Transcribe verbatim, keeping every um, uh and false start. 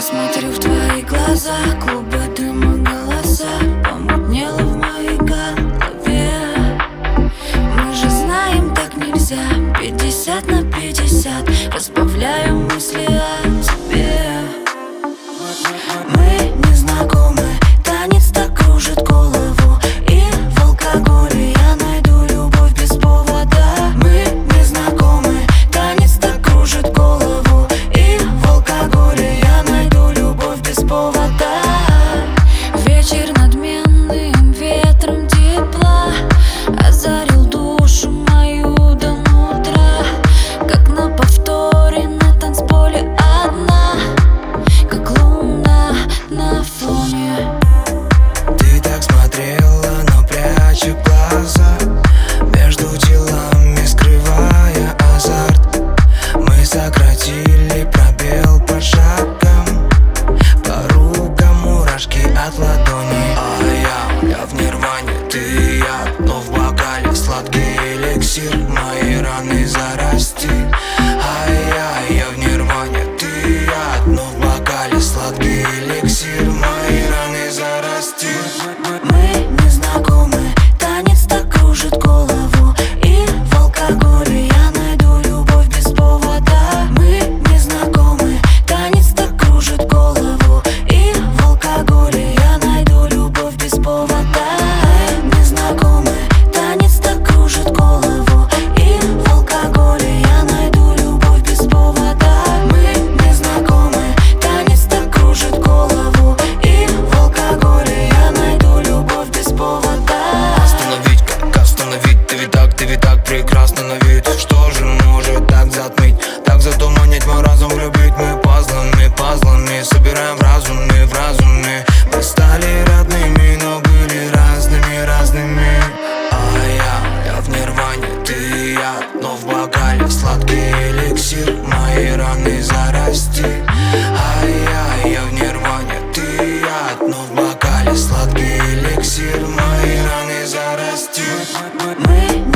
смотрю в твои глаза, клубы дыма, голоса, помутнело в моей голове. Мы же знаем, так нельзя. Пятьдесят на пятьдесят, разбавляю мысли о тебе. Мы не знакомы, танец так кружит голову, и в алкоголе я найду любовь без повода. Мы не знакомы, танец так кружит голову, и в алкоголе я найду любовь без повода. Вечер надменным ветром тепла озарил душу мою до нутра, как на повторе на танцполе одна, как луна на фоне. Ты так смотрела, но пряча глаза, между делами скрывая азарт. Мы сократили пробел по шагам, по рукам мурашки от ладони. А я, я в нирване, ты и я, но в бокале сладкий эликсир мои раны зарасти. А я, я в нирване, ты и я, но в бокале сладкий эликсир мои раны зарасти. Мы не знакомы, танец так кружит голову, и в алкоголе я найду любовь без повода. Мы не знакомы, танец так кружит голову, и в алкоголе я найду любовь без повода. Мы не знакомы, танец так кружит голову, и в алкоголе я найду любовь без повода. Мы не знакомы, танец так кружит голову, и в алкоголе я найду любовь без повода. Остановить, как остановить? Ты ведь так, ты ведь так прекрасна на вид. Что же может так затмить, так затуманить мой разум, влюбить? Мы пазлами, пазлами собираем в разуме, в разуме. Мы стали родными, но были разными, разными. А я, я в нирване, ты и я, но в бокале сладкий эликсир мои раны зарасти. А я, я в нирване, ты и я, но в бокале сладкий эликсир мои раны зарасти. Мы